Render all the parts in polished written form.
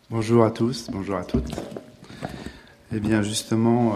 Bonjour à tous, bonjour à toutes. Eh bien justement,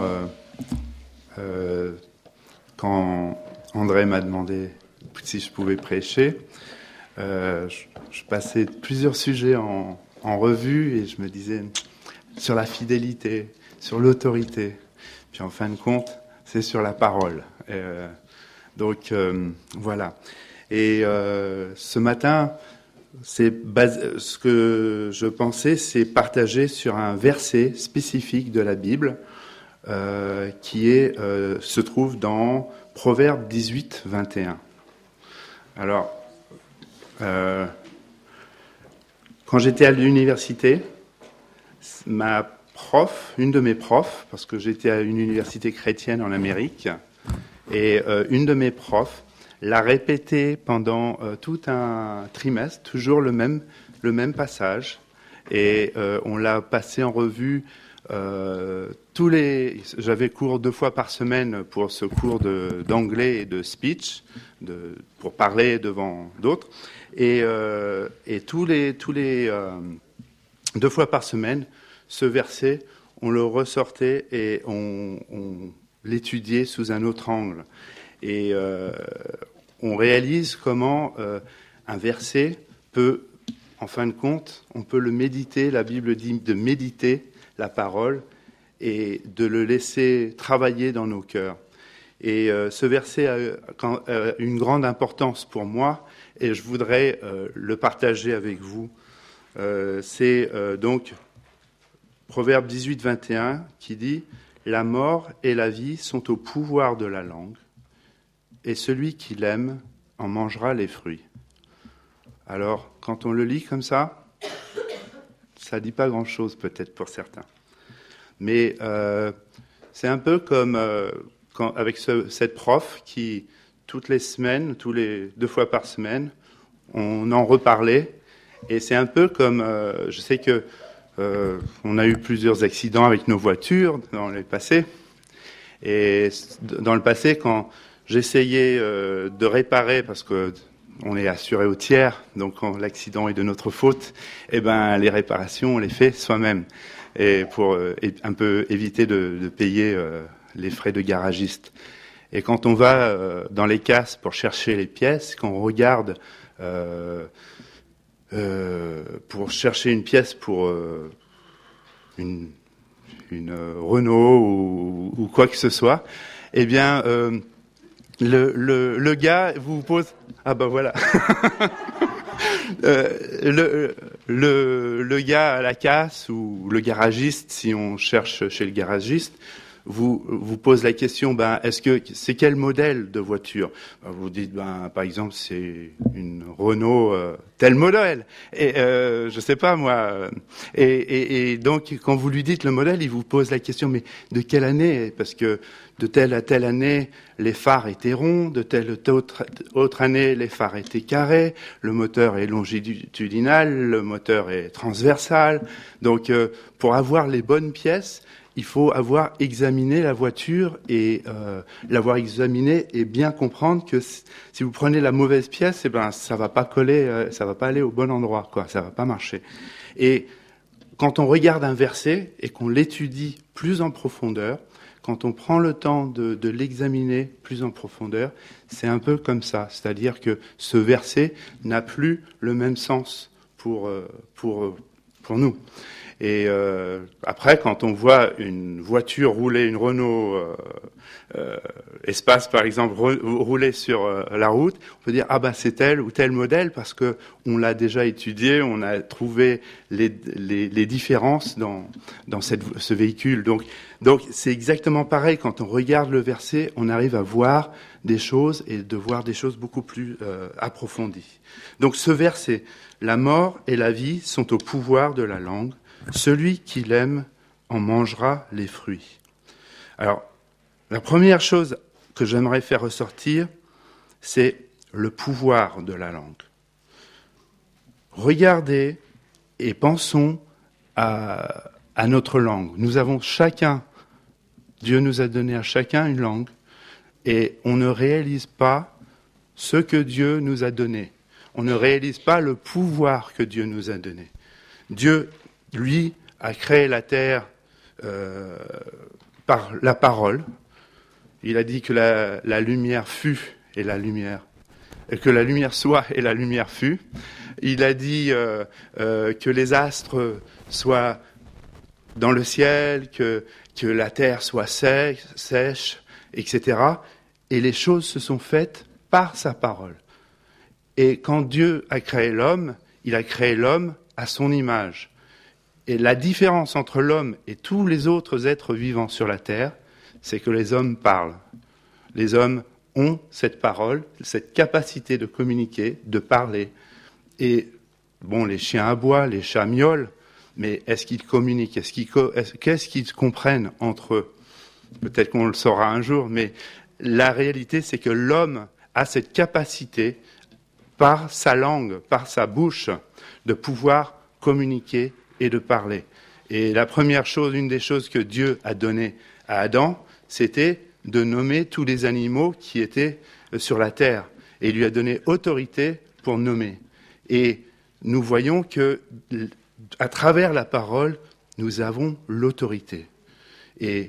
quand André m'a demandé si je pouvais prêcher, je passais plusieurs sujets en revue et je me disais sur la fidélité, sur l'autorité, puis en fin de compte, c'est sur la parole. Donc voilà. Et ce matin, ce que je pensais, c'est partager sur un verset spécifique de la Bible qui se trouve dans Proverbe 18, 21. Alors, quand j'étais à l'université, une de mes profs, parce que j'étais à une université chrétienne en Amérique, et une de mes profs l'a répété pendant tout un trimestre, toujours le même passage, et on l'a passé en revue j'avais cours 2 fois par semaine pour ce cours d'anglais et de speech, pour parler devant d'autres, et tous les 2 fois par semaine, ce verset, on le ressortait et on l'étudiait sous un autre angle. Et on réalise comment un verset peut, en fin de compte, on peut le méditer. La Bible dit de méditer la parole et de le laisser travailler dans nos cœurs. Et ce verset a une grande importance pour moi et je voudrais le partager avec vous. C'est donc Proverbe 18, 21 qui dit « La mort et la vie sont au pouvoir de la langue. Et celui qui l'aime en mangera les fruits. » Alors, quand on le lit comme ça ne dit pas grand-chose peut-être pour certains. Mais c'est un peu comme avec cette prof qui, toutes les semaines, 2 fois par semaine, on en reparlait. Et c'est un peu comme, je sais que on a eu plusieurs accidents avec nos voitures dans le passé. Et dans le passé, quand j'essayais de réparer, parce que on est assuré au tiers, donc quand l'accident est de notre faute, eh ben les réparations on les fait soi-même, et pour un peu éviter de payer les frais de garagiste. Et quand on va dans les casses pour chercher les pièces, quand on regarde pour chercher une pièce pour une Renault ou quoi que ce soit, eh bien le gars vous pose voilà le gars à la casse ou le garagiste, si on cherche chez le garagiste, vous pose la question, est-ce que c'est quel modèle de voiture? Vous dites, par exemple, c'est une Renault tel modèle. Et je sais pas moi. Et donc, quand vous lui dites le modèle, il vous pose la question, mais de quelle année? Parce que de telle à telle année, les phares étaient ronds, de telle autre année, les phares étaient carrés, le moteur est longitudinal, le moteur est transversal. Donc, pour avoir les bonnes pièces, il faut avoir examiné la voiture et l'avoir examinée et bien comprendre que si vous prenez la mauvaise pièce, ça va pas coller, ça va pas aller au bon endroit, quoi, ça va pas marcher. Et quand on regarde un verset et qu'on l'étudie plus en profondeur, quand on prend le temps de l'examiner plus en profondeur, c'est un peu comme ça, c'est-à-dire que ce verset n'a plus le même sens pour nous. Et après, quand on voit une voiture rouler, une Renault Espace par exemple, rouler sur la route, on peut dire c'est tel ou tel modèle parce que on l'a déjà étudié, on a trouvé les différences dans ce véhicule. Donc c'est exactement pareil. Quand on regarde le verset, on arrive à voir des choses et de voir des choses beaucoup plus approfondies. Donc ce verset, la mort et la vie sont au pouvoir de la langue. Celui qui l'aime en mangera les fruits. Alors, la première chose que j'aimerais faire ressortir, c'est le pouvoir de la langue. Regardez et pensons à notre langue. Nous avons chacun, Dieu nous a donné à chacun une langue, et on ne réalise pas ce que Dieu nous a donné. On ne réalise pas le pouvoir que Dieu nous a donné. Dieu lui a créé la terre par la parole. Il a dit que la lumière fut et que la lumière soit et la lumière fut. Il a dit que les astres soient dans le ciel, que la terre soit sèche, etc. Et les choses se sont faites par sa parole. Et quand Dieu a créé l'homme, il a créé l'homme à son image. Et la différence entre l'homme et tous les autres êtres vivants sur la terre, c'est que les hommes parlent. Les hommes ont cette parole, cette capacité de communiquer, de parler. Et bon, les chiens aboient, les chats miaulent, mais est-ce qu'ils communiquent? Qu'est-ce qu'ils comprennent entre eux? Peut-être qu'on le saura un jour, mais la réalité, c'est que l'homme a cette capacité, par sa langue, par sa bouche, de pouvoir communiquer et de parler. Et la première chose, une des choses que Dieu a données à Adam, c'était de nommer tous les animaux qui étaient sur la terre. Et il lui a donné autorité pour nommer. Et nous voyons que, à travers la parole, nous avons l'autorité. Et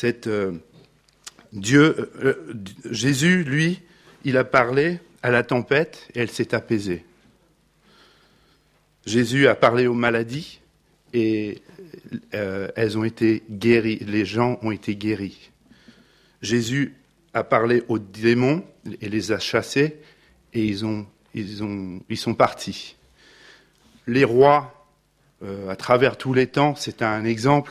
Jésus, lui, il a parlé à la tempête et elle s'est apaisée. Jésus a parlé aux maladies et elles ont été guéries, les gens ont été guéris. Jésus a parlé aux démons et les a chassés et ils sont partis. Les rois, à travers tous les temps, c'est un exemple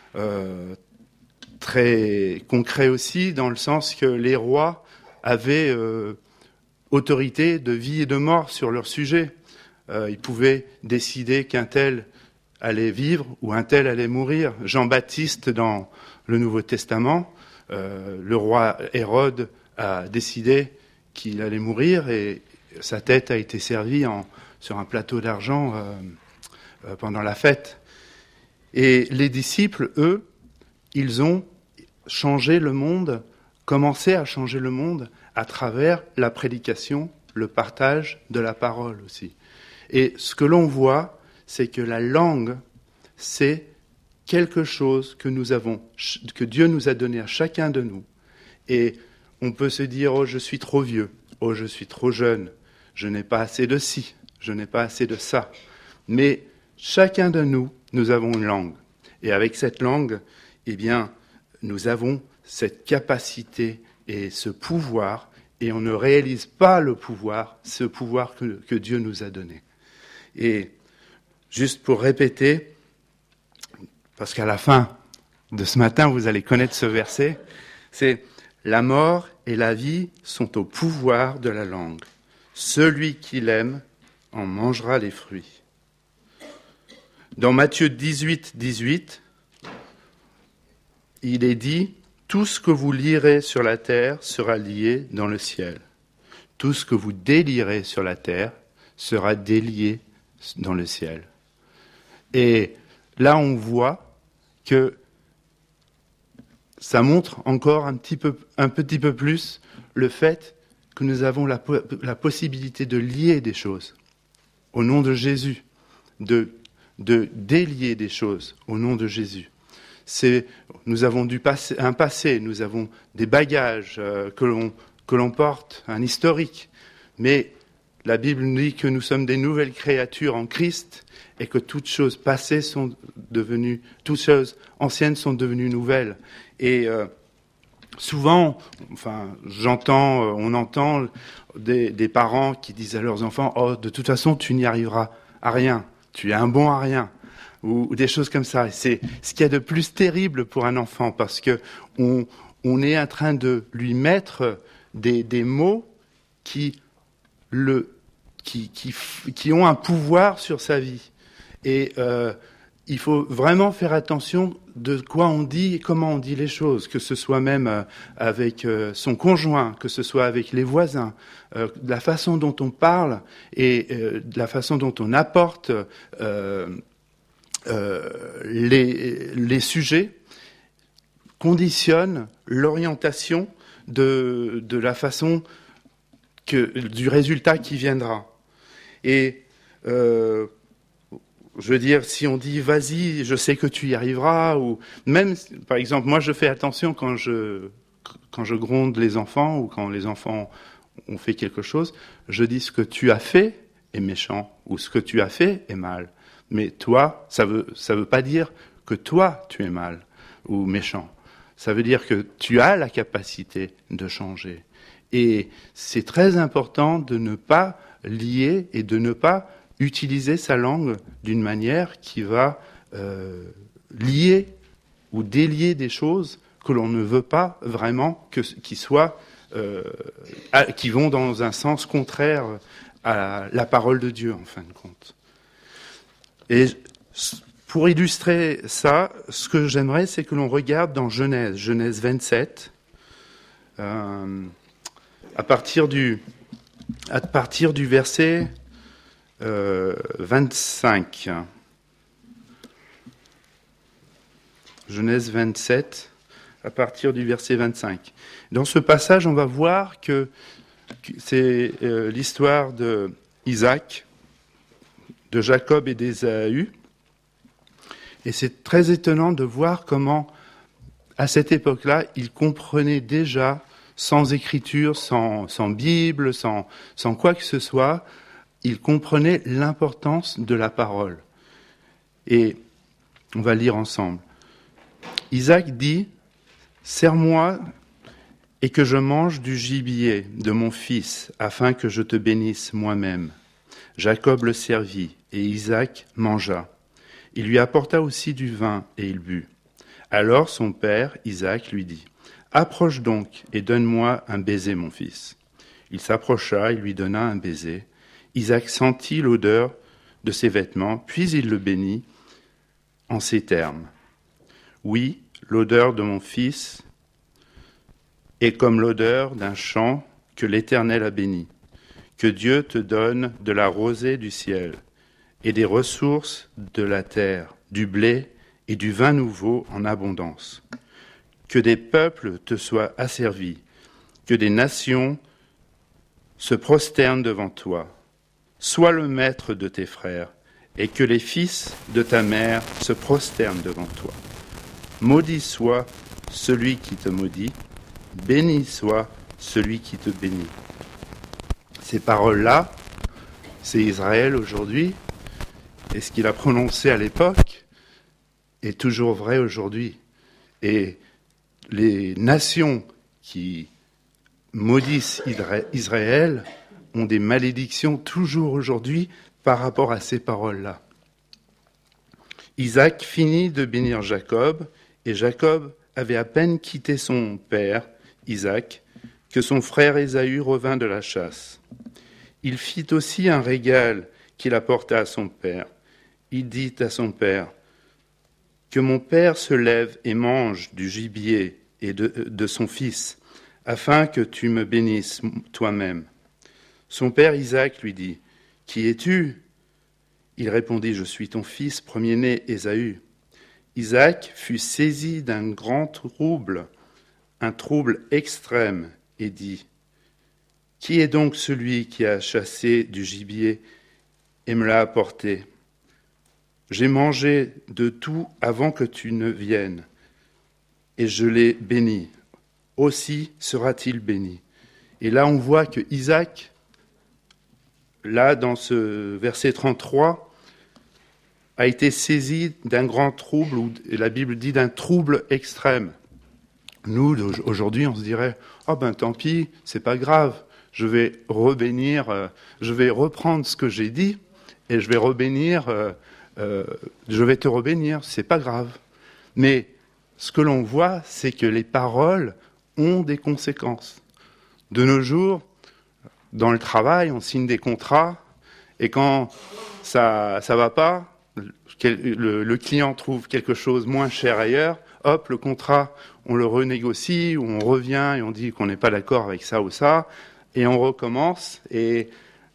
très concret aussi, dans le sens que les rois avaient autorité de vie et de mort sur leur sujet. Ils pouvaient décider qu'un tel allait vivre ou un tel allait mourir. Jean-Baptiste, dans le Nouveau Testament, le roi Hérode a décidé qu'il allait mourir et sa tête a été servie sur un plateau d'argent pendant la fête. Et les disciples, eux, ils ont changé le monde, commencé à changer le monde à travers la prédication, le partage de la parole aussi. Et ce que l'on voit, c'est que la langue, c'est quelque chose que Dieu nous a donné à chacun de nous. Et on peut se dire, oh, je suis trop vieux, oh, je suis trop jeune, je n'ai pas assez de ci, je n'ai pas assez de ça. Mais chacun de nous, nous avons une langue. Et avec cette langue, eh bien, nous avons cette capacité et ce pouvoir, et on ne réalise pas ce pouvoir que Dieu nous a donné. Et juste pour répéter, parce qu'à la fin de ce matin, vous allez connaître ce verset, c'est « La mort et la vie sont au pouvoir de la langue. Celui qui l'aime en mangera les fruits. » Dans Matthieu 18, 18, il est dit « Tout ce que vous lirez sur la terre sera lié dans le ciel. Tout ce que vous délierez sur la terre sera délié dans le ciel. » Et là, on voit que ça montre encore un petit peu plus le fait que nous avons la possibilité de lier des choses au nom de Jésus, de délier des choses au nom de Jésus. Nous avons un passé, nous avons des bagages que l'on porte, un historique, mais la Bible nous dit que nous sommes des nouvelles créatures en Christ et que toutes choses passées toutes choses anciennes sont devenues nouvelles. Et souvent, on entend des parents qui disent à leurs enfants « Oh, de toute façon, tu n'y arriveras à rien, tu es un bon à rien ». Ou des choses comme ça. Et c'est ce qu'il y a de plus terrible pour un enfant, parce que on est en train de lui mettre des mots qui ont un pouvoir sur sa vie. Et il faut vraiment faire attention de quoi on dit et comment on dit les choses, que ce soit même avec son conjoint, que ce soit avec les voisins, de la façon dont on parle et de la façon dont on apporte les sujets conditionnent l'orientation de la façon du résultat qui viendra. Et je veux dire, si on dit vas-y, je sais que tu y arriveras, ou même, par exemple, moi je fais attention quand je gronde les enfants ou quand les enfants ont fait quelque chose, je dis ce que tu as fait est méchant ou ce que tu as fait est mal. Mais toi, ça veut pas dire que toi tu es mal ou méchant. Ça veut dire que tu as la capacité de changer. Et c'est très important de ne pas lier et de ne pas utiliser sa langue d'une manière qui va lier ou délier des choses que l'on ne veut pas vraiment qui vont dans un sens contraire à la parole de Dieu, en fin de compte. Et pour illustrer ça, ce que j'aimerais, c'est que l'on regarde dans Genèse 27, à partir du verset 25. Genèse 27, à partir du verset 25. Dans ce passage, on va voir que c'est l'histoire de Isaac, de Jacob et d'Ésaü. Et c'est très étonnant de voir comment, à cette époque-là, ils comprenaient déjà, sans écriture, sans Bible, sans quoi que ce soit, ils comprenaient l'importance de la parole. Et on va lire ensemble. Isaac dit, « Serre-moi et que je mange du gibier de mon fils, afin que je te bénisse moi-même. » Jacob le servit, et Isaac mangea. Il lui apporta aussi du vin, et il but. Alors son père, Isaac, lui dit, « Approche donc, et donne-moi un baiser, mon fils. » Il s'approcha, et lui donna un baiser. Isaac sentit l'odeur de ses vêtements, puis il le bénit en ces termes. « Oui, l'odeur de mon fils est comme l'odeur d'un champ que l'Éternel a béni. Que Dieu te donne de la rosée du ciel et des ressources de la terre, du blé et du vin nouveau en abondance. Que des peuples te soient asservis, que des nations se prosternent devant toi. Sois le maître de tes frères et que les fils de ta mère se prosternent devant toi. Maudit soit celui qui te maudit, béni soit celui qui te bénit. » Ces paroles-là, c'est Israël aujourd'hui, et ce qu'il a prononcé à l'époque est toujours vrai aujourd'hui. Et les nations qui maudissent Israël ont des malédictions toujours aujourd'hui par rapport à ces paroles-là. Isaac finit de bénir Jacob, et Jacob avait à peine quitté son père, Isaac, que son frère Ésaü revint de la chasse. Il fit aussi un régal qu'il apporta à son père. Il dit à son père, « Que mon père se lève et mange du gibier et de son fils, afin que tu me bénisses toi-même. » Son père Isaac lui dit, « Qui es-tu » Il répondit, « Je suis ton fils premier-né Ésaü. » Isaac fut saisi d'un grand trouble, un trouble extrême, et dit, « Qui est donc celui qui a chassé du gibier et me l'a apporté ? J'ai mangé de tout avant que tu ne viennes, et je l'ai béni. Aussi sera-t-il béni. » Et là, on voit que Isaac, là, dans ce verset 33, a été saisi d'un grand trouble, ou la Bible dit d'un trouble extrême. Nous, aujourd'hui, on se dirait, « Oh ben tant pis, c'est pas grave, je vais rebénir, je vais reprendre ce que j'ai dit, et je vais rebénir, je vais te rebénir, c'est pas grave. » Mais ce que l'on voit, c'est que les paroles ont des conséquences. De nos jours, dans le travail, on signe des contrats, et quand ça va pas, le client trouve quelque chose moins cher ailleurs, hop, le contrat, on le renégocie, ou on revient et on dit qu'on n'est pas d'accord avec ça ou ça, et on recommence, et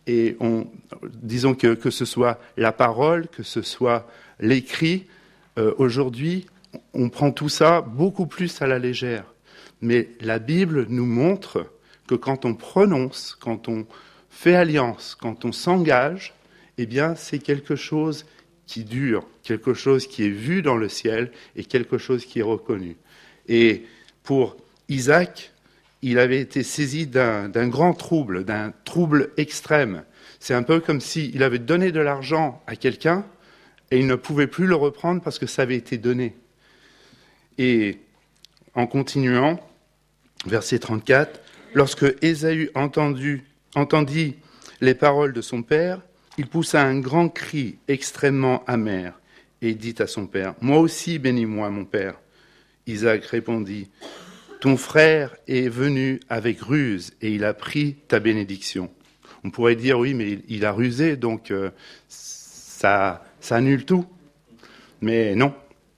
disons que ce soit la parole, que ce soit l'écrit, aujourd'hui, on prend tout ça beaucoup plus à la légère. Mais la Bible nous montre que quand on prononce, quand on fait alliance, quand on s'engage, eh bien, c'est quelque chose qui dure, quelque chose qui est vu dans le ciel et quelque chose qui est reconnu. Et pour Isaac, il avait été saisi d'un grand trouble, d'un trouble extrême. C'est un peu comme s'il avait donné de l'argent à quelqu'un et il ne pouvait plus le reprendre parce que ça avait été donné. Et en continuant, verset 34, lorsque Ésaü entendit les paroles de son père, il poussa un grand cri extrêmement amer et dit à son père, « Moi aussi, bénis-moi, mon père. » Isaac répondit, « Ton frère est venu avec ruse et il a pris ta bénédiction. » On pourrait dire, oui, mais il a rusé, donc ça annule tout. Mais non.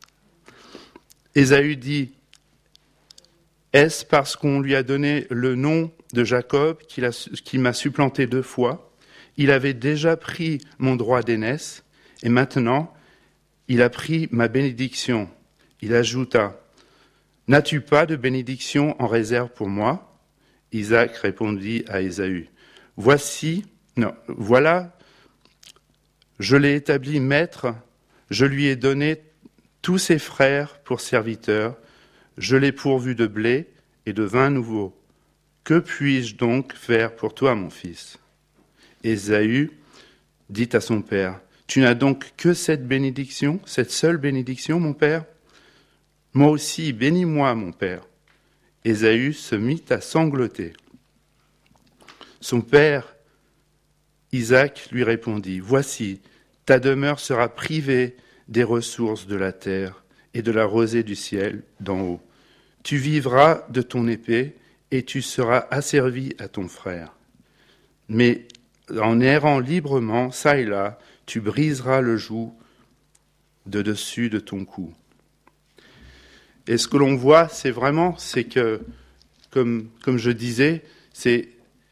Ésaü dit, « Est-ce parce qu'on lui a donné le nom de Jacob qu'il m'a supplanté 2 fois ? Il avait déjà pris mon droit d'aînesse, et maintenant, il a pris ma bénédiction. » Il ajouta, « N'as-tu pas de bénédiction en réserve pour moi ?» Isaac répondit à Ésaü, « Voilà, je l'ai établi maître, je lui ai donné tous ses frères pour serviteurs, je l'ai pourvu de blé et de vin nouveau. Que puis-je donc faire pour toi, mon fils ?» Ésaü dit à son père, « Tu n'as donc que cette bénédiction, cette seule bénédiction, mon père ? Moi aussi, bénis-moi, mon père. » Ésaü se mit à sangloter. Son père, Isaac, lui répondit, « Voici, ta demeure sera privée des ressources de la terre et de la rosée du ciel d'en haut. Tu vivras de ton épée et tu seras asservi à ton frère. Mais en errant librement, çà et là, tu briseras le joug de dessus de ton cou. » Et ce que l'on voit, c'est que, comme je disais, c'est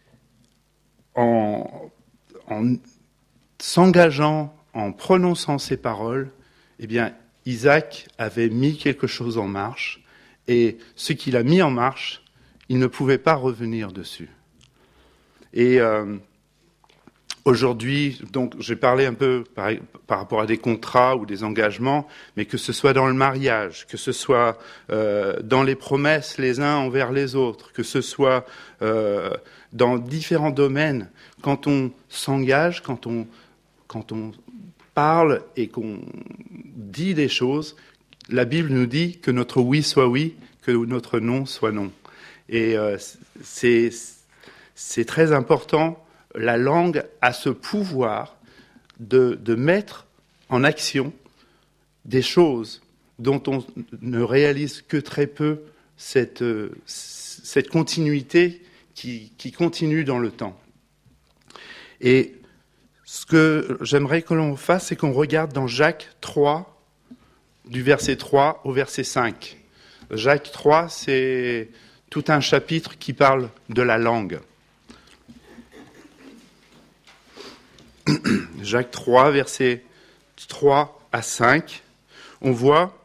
en s'engageant, en prononçant ces paroles, eh bien, Isaac avait mis quelque chose en marche, et ce qu'il a mis en marche, il ne pouvait pas revenir dessus. Et aujourd'hui, donc, j'ai parlé un peu par rapport à des contrats ou des engagements, mais que ce soit dans le mariage, que ce soit dans les promesses les uns envers les autres, que ce soit dans différents domaines, quand on s'engage, quand on parle et qu'on dit des choses, la Bible nous dit que notre oui soit oui, que notre non soit non. Et c'est très important. La langue a ce pouvoir de mettre en action des choses dont on ne réalise que très peu cette continuité qui continue dans le temps. Et ce que j'aimerais que l'on fasse, c'est qu'on regarde dans Jacques 3, du verset 3 au verset 5. Jacques 3, c'est tout un chapitre qui parle de la langue. Jacques 3, versets 3 à 5, on voit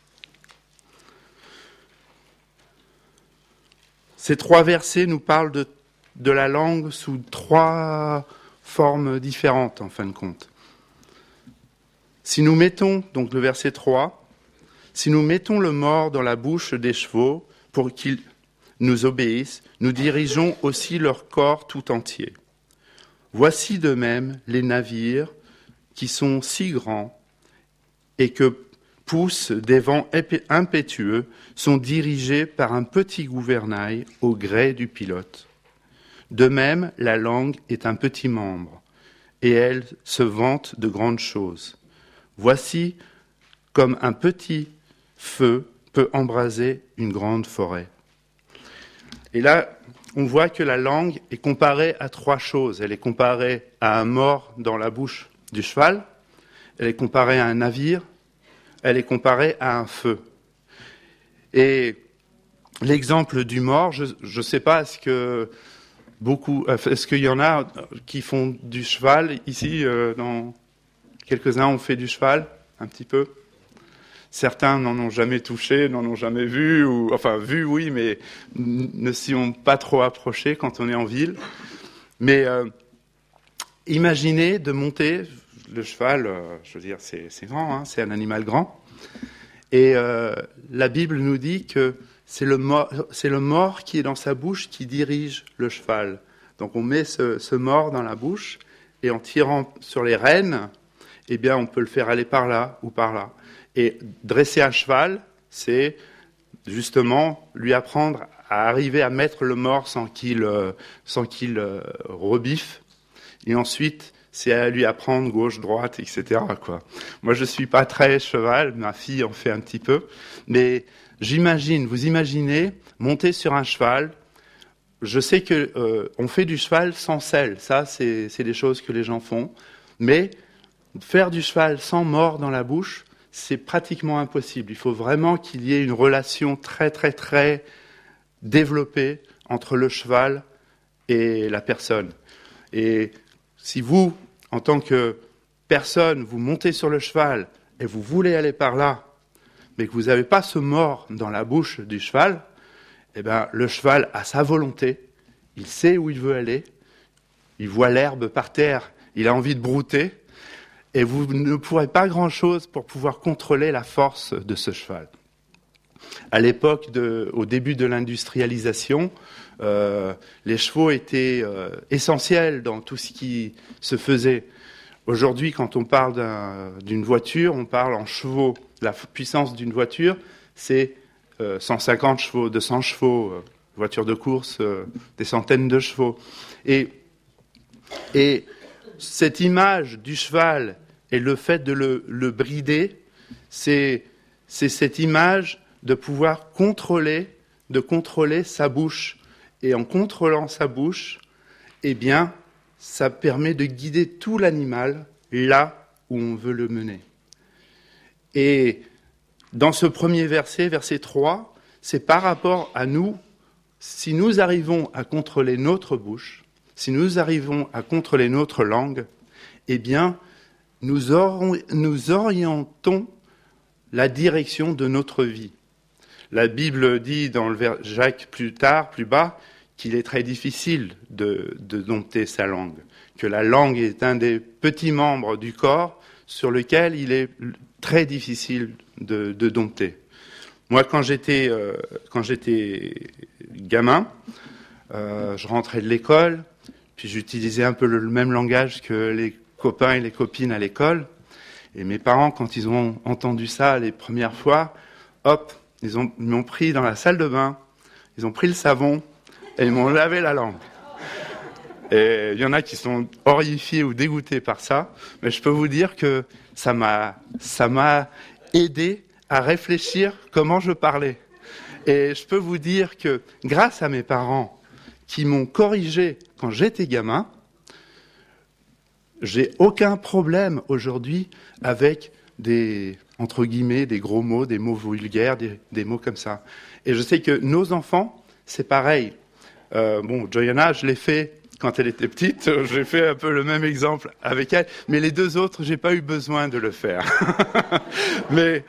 ces 3 versets nous parlent de la langue sous 3 formes différentes, en fin de compte. Si nous mettons, donc le verset 3, si nous mettons le mors dans la bouche des chevaux pour qu'ils nous obéissent, nous dirigeons aussi leur corps tout entier. Voici de même les navires qui sont si grands et que poussent des vents impétueux sont dirigés par un petit gouvernail au gré du pilote. De même, la langue est un petit membre et elle se vante de grandes choses. Voici comme un petit feu peut embraser une grande forêt. Et là, on voit que la langue est comparée à 3 choses. Elle est comparée à un mors dans la bouche du cheval, elle est comparée à un navire, elle est comparée à un feu. Et l'exemple du mors, je ne sais pas, est-ce qu'il y en a qui font du cheval ici, dans quelques-uns ont fait du cheval, un petit peu. Certains n'en ont jamais touché, n'en ont jamais vu, vu oui, mais ne s'y ont pas trop approchés quand on est en ville. Mais imaginez de monter, le cheval, je veux dire, c'est grand, hein, c'est un animal grand. Et la Bible nous dit que c'est le mors qui est dans sa bouche qui dirige le cheval. Donc on met ce mors dans la bouche et en tirant sur les rênes, eh bien on peut le faire aller par là ou par là. Et dresser un cheval, c'est justement lui apprendre à arriver à mettre le mors sans qu'il rebiffe. Et ensuite, c'est à lui apprendre gauche, droite, etc., quoi. Moi, je suis pas très cheval, ma fille en fait un petit peu, mais vous imaginez monter sur un cheval. Je sais que on fait du cheval sans selle, ça, c'est des choses que les gens font, mais faire du cheval sans mors dans la bouche, c'est pratiquement impossible. Il faut vraiment qu'il y ait une relation très, très, très développée entre le cheval et la personne. Et si vous, en tant que personne, vous montez sur le cheval et vous voulez aller par là, mais que vous n'avez pas ce mors dans la bouche du cheval, eh ben, le cheval a sa volonté, il sait où il veut aller, il voit l'herbe par terre, il a envie de brouter, et vous ne pourrez pas grand-chose pour pouvoir contrôler la force de ce cheval. À l'époque, au début de l'industrialisation, les chevaux étaient essentiels dans tout ce qui se faisait. Aujourd'hui, quand on parle d'une voiture, on parle en chevaux. La puissance d'une voiture, c'est 150 chevaux, 200 chevaux, voiture de course, des centaines de chevaux. Et cette image du cheval et le fait de le brider, c'est cette image de pouvoir contrôler sa bouche. Et en contrôlant sa bouche, eh bien, ça permet de guider tout l'animal là où on veut le mener. Et dans ce premier verset, verset 3, c'est par rapport à nous, si nous arrivons à contrôler notre bouche, si nous arrivons à contrôler notre langue, eh bien, nous orientons la direction de notre vie. La Bible dit dans le Jacques plus bas, qu'il est très difficile de dompter sa langue, que la langue est un des petits membres du corps sur lequel il est très difficile de dompter. Moi, quand j'étais gamin, je rentrais de l'école, puis j'utilisais un peu le même langage que les copains et les copines à l'école. Et mes parents, quand ils ont entendu ça les premières fois, hop, ils m'ont pris dans la salle de bain, ils ont pris le savon et ils m'ont lavé la langue. Et il y en a qui sont horrifiés ou dégoûtés par ça, mais je peux vous dire que ça m'a aidé à réfléchir comment je parlais. Et je peux vous dire que grâce à mes parents qui m'ont corrigé quand j'étais gamin, j'ai aucun problème aujourd'hui avec entre guillemets, des gros mots, des mots vulgaires, des mots comme ça. Et je sais que nos enfants, c'est pareil. Joanna, je l'ai fait quand elle était petite, j'ai fait un peu le même exemple avec elle, mais les deux autres, j'ai pas eu besoin de le faire. mais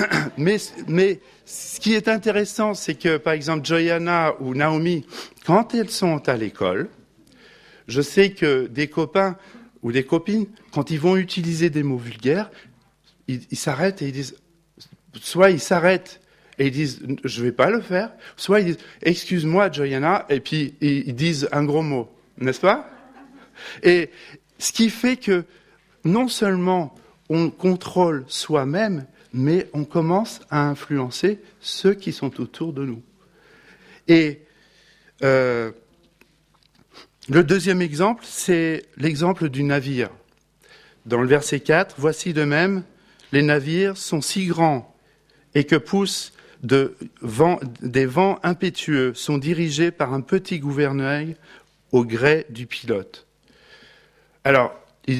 ce qui est intéressant, c'est que, par exemple, Joanna ou Naomi, quand elles sont à l'école, je sais que des copains ou des copines, quand ils vont utiliser des mots vulgaires, ils s'arrêtent et ils disent, soit ils s'arrêtent et ils disent, je vais pas le faire, soit ils disent, excuse-moi, Joanna, et puis ils disent un gros mot, n'est-ce pas? Et ce qui fait que non seulement on contrôle soi-même, mais on commence à influencer ceux qui sont autour de nous. Et le deuxième exemple, c'est l'exemple du navire. Dans le verset 4, « Voici de même, les navires sont si grands et que poussent des vents impétueux, sont dirigés par un petit gouvernail au gré du pilote. » Alors,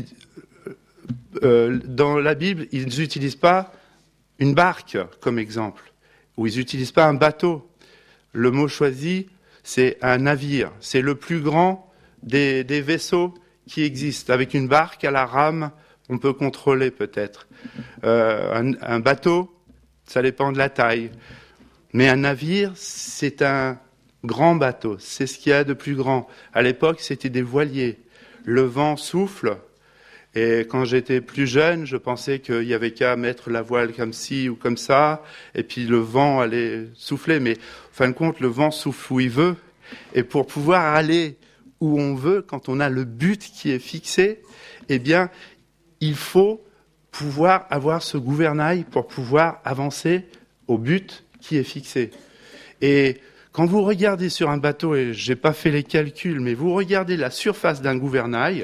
dans la Bible, ils n'utilisent pas une barque comme exemple, ou ils n'utilisent pas un bateau. Le mot choisi, c'est un navire. C'est le plus grand des vaisseaux qui existent. Avec une barque à la rame, on peut contrôler peut-être. Un bateau, ça dépend de la taille. Mais un navire, c'est un grand bateau. C'est ce qu'il y a de plus grand. À l'époque, c'était des voiliers. Le vent souffle Et quand j'étais plus jeune, je pensais qu'il y avait qu'à mettre la voile comme ci ou comme ça, et puis le vent allait souffler. Mais en fin de compte, le vent souffle où il veut. Et pour pouvoir aller où on veut, quand on a le but qui est fixé, eh bien, il faut pouvoir avoir ce gouvernail pour pouvoir avancer au but qui est fixé. Et quand vous regardez sur un bateau, et j'ai pas fait les calculs, mais vous regardez la surface d'un gouvernail,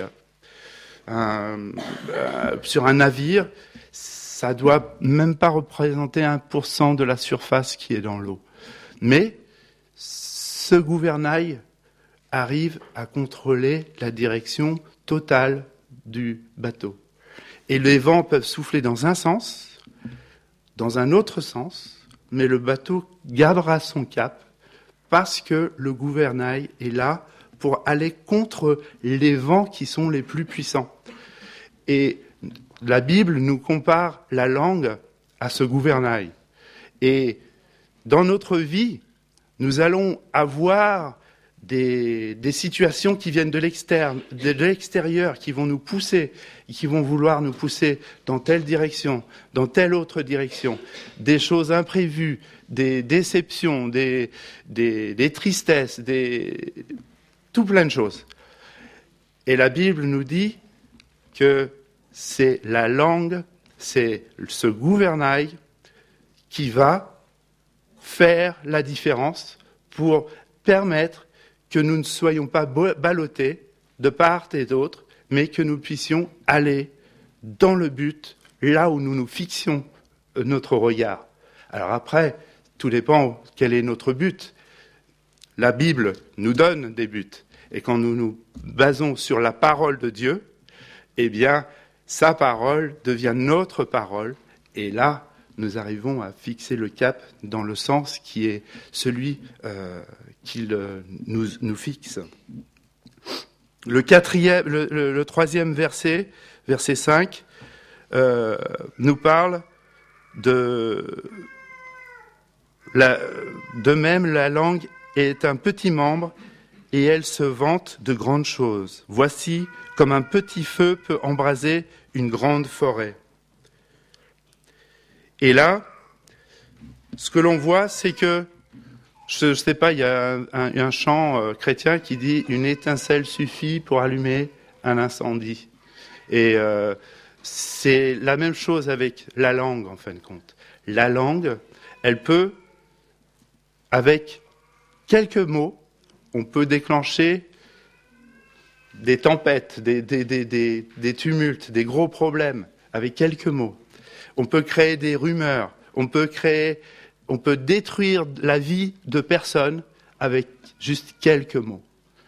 sur un navire, ça doit même pas représenter 1% de la surface qui est dans l'eau. Mais ce gouvernail arrive à contrôler la direction totale du bateau. Et les vents peuvent souffler dans un sens, dans un autre sens, mais le bateau gardera son cap parce que le gouvernail est là pour aller contre les vents qui sont les plus puissants. Et la Bible nous compare la langue à ce gouvernail. Et dans notre vie, nous allons avoir des situations qui viennent de l'extérieur, qui vont nous pousser, qui vont vouloir nous pousser dans telle direction, dans telle autre direction, des choses imprévues, des déceptions, des tristesses, tout plein de choses. Et la Bible nous dit que c'est la langue, c'est ce gouvernail qui va faire la différence pour permettre que nous ne soyons pas ballottés de part et d'autre, mais que nous puissions aller dans le but, là où nous fixions notre regard. Alors après, tout dépend quel est notre but. La Bible nous donne des buts. Et quand nous nous basons sur la parole de Dieu, eh bien, sa parole devient notre parole. Et là, nous arrivons à fixer le cap dans le sens qui est celui qu'il nous fixe. Le troisième verset, verset 5, nous parle de même, la langue est un petit membre et elle se vante de grandes choses. Voici comme un petit feu peut embraser une grande forêt. Et là, ce que l'on voit, c'est que, je ne sais pas, il y a un chant chrétien qui dit « Une étincelle suffit pour allumer un incendie ». Et c'est la même chose avec la langue, en fin de compte. La langue, elle peut, avec quelques mots, on peut déclencher des tempêtes, des tumultes, des gros problèmes, avec quelques mots. On peut créer des rumeurs, on peut détruire la vie de personnes avec juste quelques mots.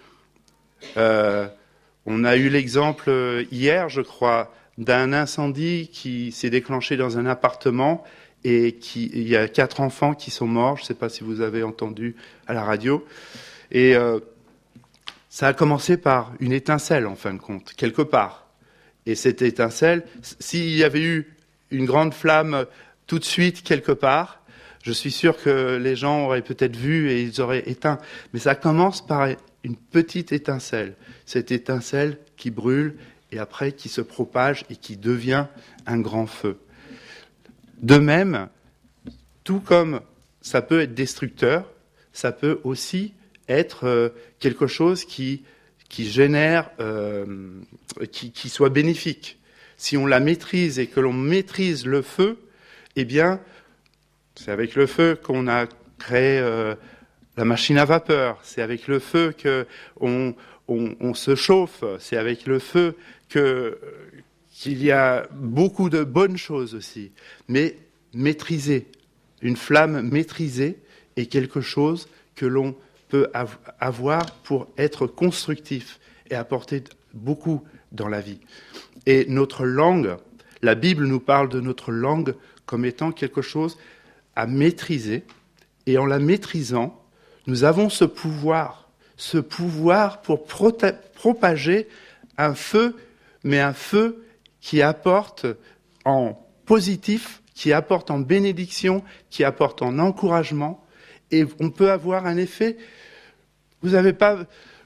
On a eu l'exemple hier, je crois, d'un incendie qui s'est déclenché dans un appartement et il y a 4 enfants qui sont morts. Je ne sais pas si vous avez entendu à la radio. Et ça a commencé par une étincelle, en fin de compte, quelque part. Et cette étincelle, s'il y avait eu une grande flamme tout de suite quelque part, je suis sûr que les gens auraient peut-être vu et ils auraient éteint. Mais ça commence par une petite étincelle. Cette étincelle qui brûle et après qui se propage et qui devient un grand feu. De même, tout comme ça peut être destructeur, ça peut aussi être quelque chose qui génère, qui soit bénéfique. Si on la maîtrise et que l'on maîtrise le feu, eh bien, c'est avec le feu qu'on a créé la machine à vapeur. C'est avec le feu qu'on se chauffe. C'est avec le feu qu'il y a beaucoup de bonnes choses aussi. Mais maîtriser, une flamme maîtrisée est quelque chose que l'on peut avoir pour être constructif et apporter beaucoup dans la vie. Et notre langue, la Bible nous parle de notre langue comme étant quelque chose à maîtriser. Et en la maîtrisant, nous avons ce pouvoir pour propager un feu, mais un feu qui apporte en positif, qui apporte en bénédiction, qui apporte en encouragement. Et on peut avoir un effet. Vous n'avez pas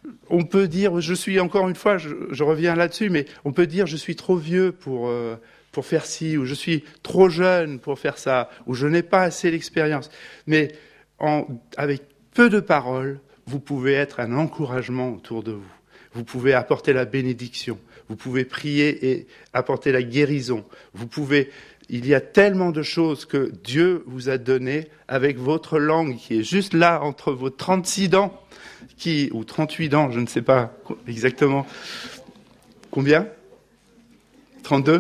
on peut dire, je suis encore une fois, je reviens là-dessus, mais on peut dire je suis trop vieux pour faire ci, ou je suis trop jeune pour faire ça, ou je n'ai pas assez d'expérience. Mais avec peu de paroles, vous pouvez être un encouragement autour de vous. Vous pouvez apporter la bénédiction. Vous pouvez prier et apporter la guérison. Il y a tellement de choses que Dieu vous a données avec votre langue qui est juste là entre vos 36 dents, ou 38 dents, je ne sais pas exactement. Combien ? 32 ?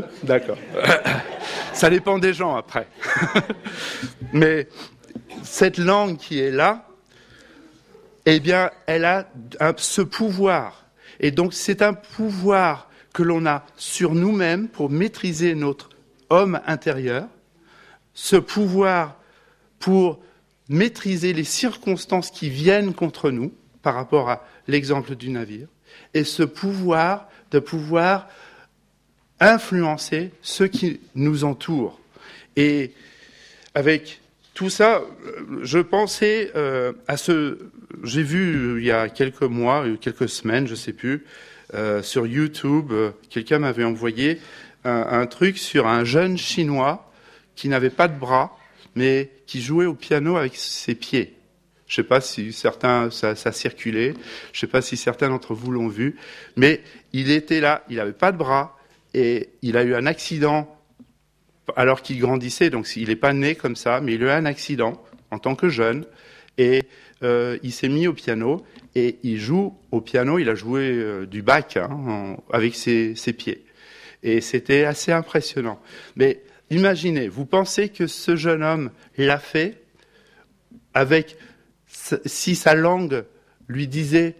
D'accord. Ça dépend des gens après. Mais cette langue qui est là, eh bien, elle a ce pouvoir. Et donc, c'est un pouvoir que l'on a sur nous-mêmes pour maîtriser notre homme intérieur, ce pouvoir pour maîtriser les circonstances qui viennent contre nous, par rapport à l'exemple du navire, et ce pouvoir de pouvoir influencer ceux qui nous entourent. Et avec tout ça, je pensais à j'ai vu il y a quelques mois, quelques semaines, je ne sais plus, sur YouTube, quelqu'un m'avait envoyé un truc sur un jeune Chinois qui n'avait pas de bras, mais qui jouait au piano avec ses pieds. Je ne sais pas si certains, ça circulait, je ne sais pas si certains d'entre vous l'ont vu, mais il était là, il n'avait pas de bras, et il a eu un accident alors qu'il grandissait, donc il n'est pas né comme ça, mais il a eu un accident en tant que jeune, et il s'est mis au piano, et il joue au piano, il a joué du Bach avec ses pieds. Et c'était assez impressionnant. Mais imaginez, vous pensez que ce jeune homme l'a fait avec, si sa langue lui disait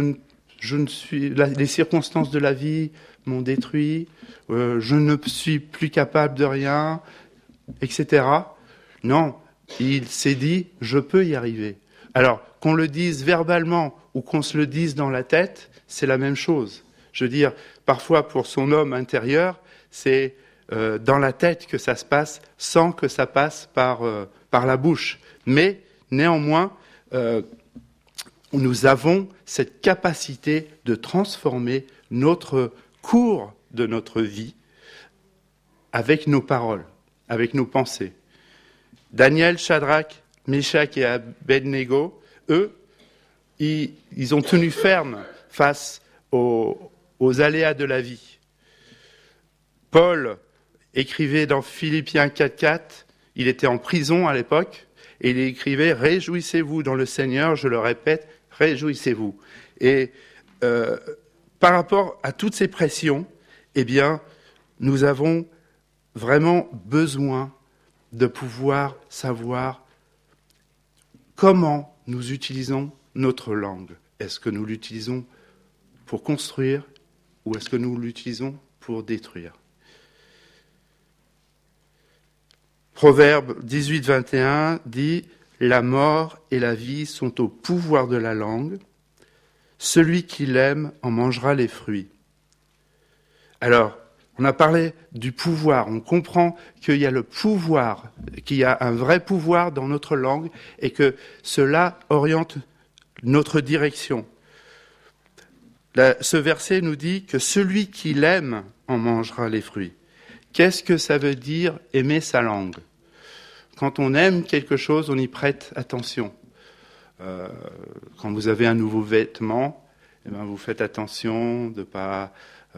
les circonstances de la vie m'ont détruit, je ne suis plus capable de rien, etc. Non, il s'est dit, je peux y arriver. Alors, qu'on le dise verbalement ou qu'on se le dise dans la tête, c'est la même chose. Je veux dire, parfois pour son homme intérieur, c'est dans la tête que ça se passe sans que ça passe par la bouche. Mais néanmoins, nous avons cette capacité de transformer notre cours de notre vie avec nos paroles, avec nos pensées. Daniel, Shadrach, Meshach et Abednego, eux, ils ont tenu ferme face aux aléas de la vie. Paul écrivait dans Philippiens 4.4, il était en prison à l'époque, et il écrivait « Réjouissez-vous dans le Seigneur », je le répète, « Réjouissez-vous ». Et par rapport à toutes ces pressions, eh bien, nous avons vraiment besoin de pouvoir savoir comment nous utilisons notre langue. Est-ce que nous l'utilisons pour construire ou est-ce que nous l'utilisons pour détruire ? Proverbe 18-21 dit « La mort et la vie sont au pouvoir de la langue. Celui qui l'aime en mangera les fruits. » Alors, on a parlé du pouvoir. On comprend qu'il y a le pouvoir, qu'il y a un vrai pouvoir dans notre langue et que cela oriente notre direction. Ce verset nous dit que celui qui l'aime en mangera les fruits. Qu'est-ce que ça veut dire aimer sa langue ? Quand on aime quelque chose, on y prête attention. Quand vous avez un nouveau vêtement, eh bien vous faites attention de pas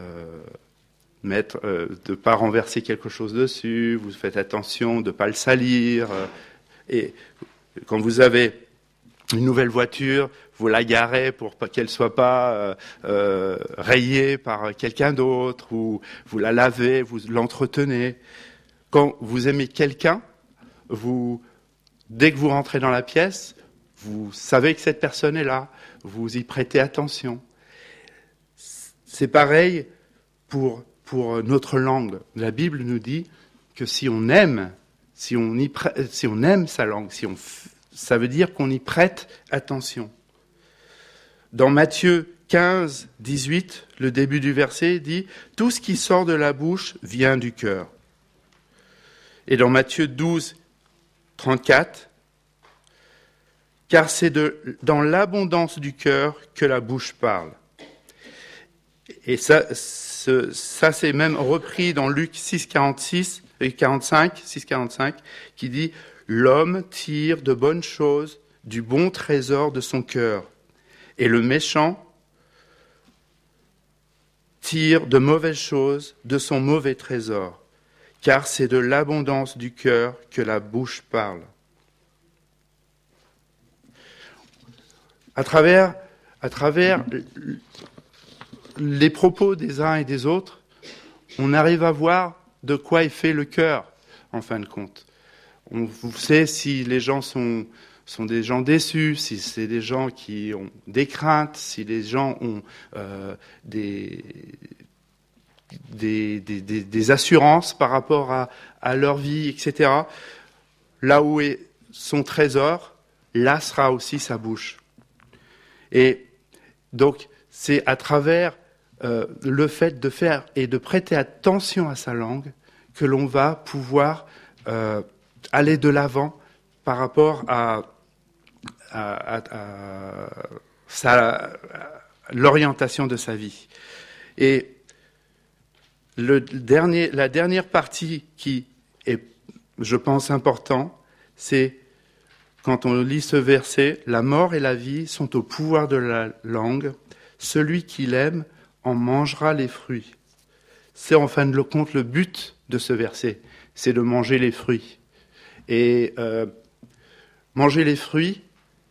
de pas renverser quelque chose dessus. Vous faites attention de pas le salir. Et quand vous avez une nouvelle voiture, vous la garez pour qu'elle soit pas rayée par quelqu'un d'autre, ou vous la lavez, vous l'entretenez. Quand vous aimez quelqu'un, dès que vous rentrez dans la pièce, vous savez que cette personne est là, vous y prêtez attention. C'est pareil pour notre langue. La Bible nous dit que si on aime sa langue, ça veut dire qu'on y prête attention. Dans Matthieu 15, 18, le début du verset dit « Tout ce qui sort de la bouche vient du cœur ». Et dans Matthieu 12, 34, « car c'est dans l'abondance du cœur que la bouche parle. Et ça c'est même repris dans Luc 6,46 et 45, 6,45, qui dit « L'homme tire de bonnes choses du bon trésor de son cœur, et le méchant tire de mauvaises choses de son mauvais trésor, car c'est de l'abondance du cœur que la bouche parle. » À travers les propos des uns et des autres, on arrive à voir de quoi est fait le cœur, en fin de compte. On sait si les gens sont des gens déçus, si c'est des gens qui ont des craintes, si les gens ont des assurances par rapport à leur vie, etc. Là où est son trésor, là sera aussi sa bouche. Et donc, c'est à travers le fait de faire et de prêter attention à sa langue que l'on va pouvoir aller de l'avant par rapport à l'orientation de sa vie. Et la dernière partie qui est, je pense, important, c'est quand on lit ce verset, « La mort et la vie sont au pouvoir de la langue. Celui qui l'aime en mangera les fruits. » C'est en fin de compte le but de ce verset, c'est de manger les fruits. Et manger les fruits,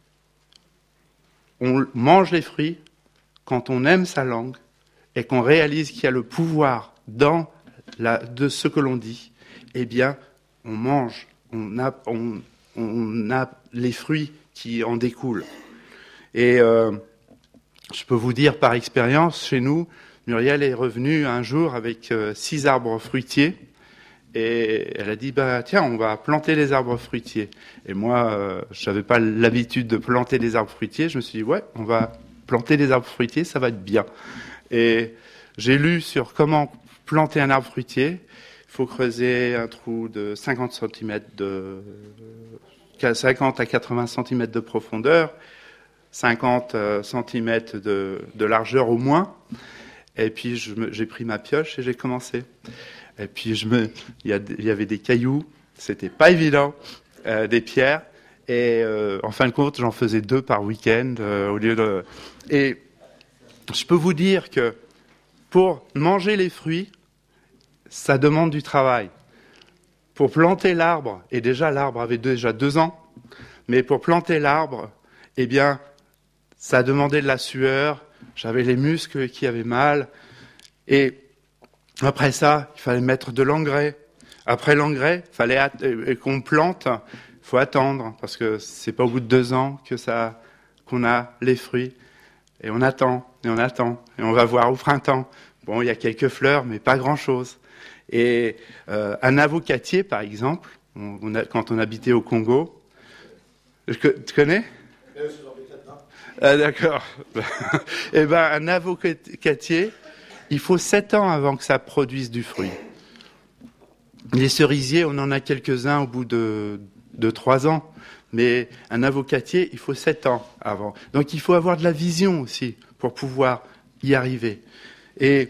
on mange les fruits quand on aime sa langue et qu'on réalise qu'il y a le pouvoir de ce que l'on dit. Eh bien, on mange, on a les fruits qui en découlent. Et je peux vous dire par expérience, chez nous, Muriel est revenue un jour avec 6 arbres fruitiers et elle a dit tiens, on va planter les arbres fruitiers. Et moi, je n'avais pas l'habitude de planter des arbres fruitiers. Je me suis dit ouais, on va planter des arbres fruitiers, ça va être bien. Et j'ai lu sur comment planter un arbre fruitier. Il faut creuser un trou de 50 à 80 cm de profondeur, 50 cm de largeur au moins. Et puis j'ai pris ma pioche et j'ai commencé. Et puis il y avait des cailloux, c'était pas évident, des pierres. Et en fin de compte, j'en faisais 2 par week-end au lieu de. Et je peux vous dire que pour manger les fruits, ça demande du travail. Pour planter l'arbre, et déjà l'arbre avait déjà 2 ans, mais pour planter l'arbre, eh bien, ça demandait de la sueur, j'avais les muscles qui avaient mal, et après ça, il fallait mettre de l'engrais. Après l'engrais, il fallait qu'on plante, il faut attendre, parce que c'est pas au bout de 2 ans qu'on a les fruits. Et on attend, et on va voir au printemps. Bon, il y a quelques fleurs, mais pas grand-chose. Et un avocatier, par exemple, quand on habitait au Congo, tu connais ? Ah, d'accord. Eh ben, un avocatier, il faut 7 ans avant que ça produise du fruit. Les cerisiers, on en a quelques-uns au bout de 3 ans. Mais un avocatier, il faut 7 ans avant. Donc il faut avoir de la vision aussi pour pouvoir y arriver. Et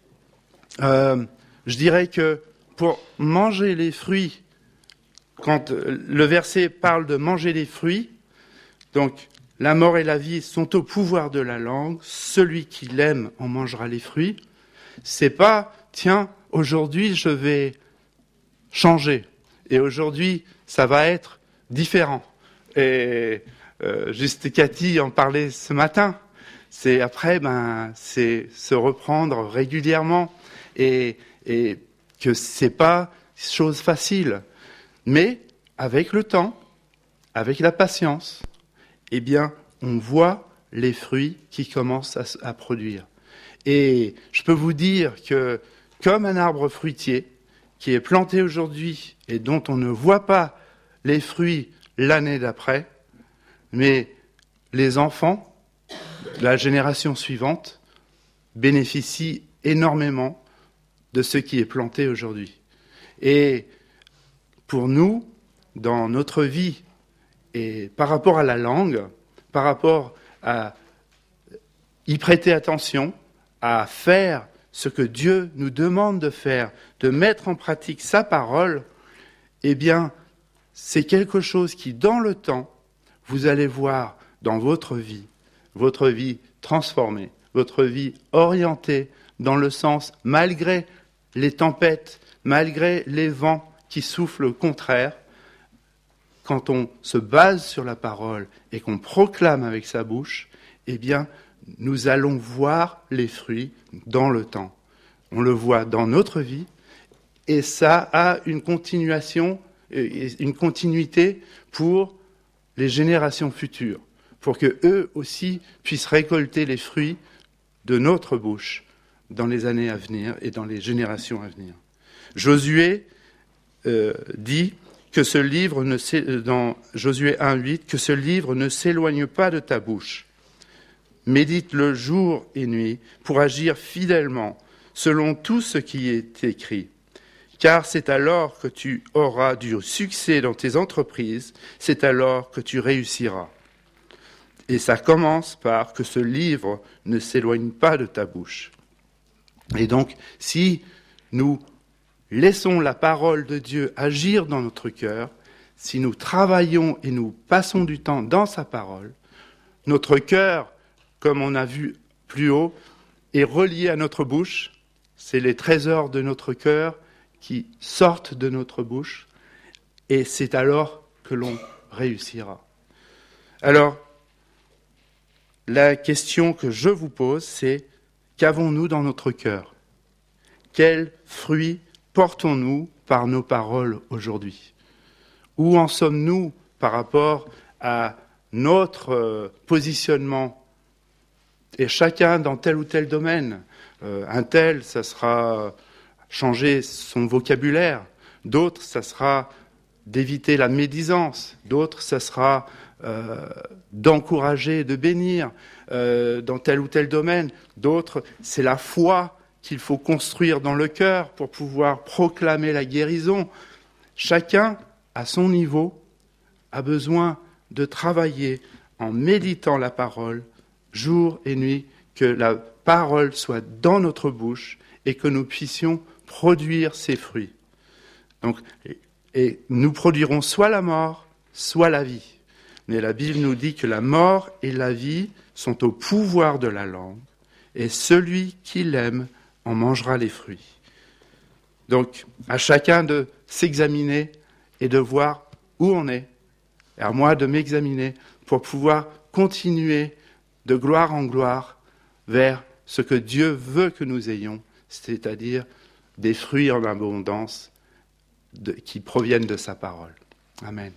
je dirais que pour manger les fruits, quand le verset parle de manger les fruits, donc la mort et la vie sont au pouvoir de la langue, celui qui l'aime en mangera les fruits, c'est pas, tiens, aujourd'hui je vais changer, et aujourd'hui ça va être différent. Et juste Cathy en parlait ce matin, c'est après, c'est se reprendre régulièrement, et que c'est pas chose facile, mais avec le temps, avec la patience, eh bien, on voit les fruits qui commencent à produire. Et je peux vous dire que, comme un arbre fruitier qui est planté aujourd'hui et dont on ne voit pas les fruits l'année d'après, mais les enfants, la génération suivante, bénéficient énormément de ce qui est planté aujourd'hui. Et pour nous, dans notre vie, Et par rapport à la langue, par rapport à y prêter attention, à faire ce que Dieu nous demande de faire, de mettre en pratique sa parole, eh bien, c'est quelque chose qui, dans le temps, vous allez voir dans votre vie transformée, votre vie orientée dans le sens, malgré les tempêtes, malgré les vents qui soufflent au contraire, quand on se base sur la parole et qu'on proclame avec sa bouche, eh bien, nous allons voir les fruits dans le temps. On le voit dans notre vie, et ça a une continuation, une continuité pour les générations futures, pour que eux aussi puissent récolter les fruits de notre bouche dans les années à venir et dans les générations à venir. Josué dit que ce livre dans Josué 1:8, que ce livre ne s'éloigne pas de ta bouche. Médite-le jour et nuit pour agir fidèlement selon tout ce qui est écrit. Car c'est alors que tu auras du succès dans tes entreprises, c'est alors que tu réussiras. Et ça commence par que ce livre ne s'éloigne pas de ta bouche. Et donc, si nous laissons la parole de Dieu agir dans notre cœur, si nous travaillons et nous passons du temps dans sa parole, notre cœur, comme on a vu plus haut, est relié à notre bouche. C'est les trésors de notre cœur qui sortent de notre bouche, et c'est alors que l'on réussira. Alors, la question que je vous pose, c'est qu'avons-nous dans notre cœur ? Quels fruits portons-nous par nos paroles aujourd'hui ? Où en sommes-nous par rapport à notre positionnement ? Et chacun dans tel ou tel domaine. Un tel, ça sera changer son vocabulaire. D'autres, ça sera d'éviter la médisance. D'autres, ça sera d'encourager, de bénir dans tel ou tel domaine. D'autres, c'est la foi qu'il faut construire dans le cœur pour pouvoir proclamer la guérison. Chacun, à son niveau, a besoin de travailler en méditant la parole, jour et nuit, que la parole soit dans notre bouche et que nous puissions produire ses fruits. Donc, et nous produirons soit la mort, soit la vie. Mais la Bible nous dit que la mort et la vie sont au pouvoir de la langue, et celui qui l'aime en mangera les fruits. Donc, à chacun de s'examiner et de voir où on est, et à moi de m'examiner pour pouvoir continuer de gloire en gloire vers ce que Dieu veut que nous ayons, c'est-à-dire des fruits en abondance qui proviennent de sa parole. Amen.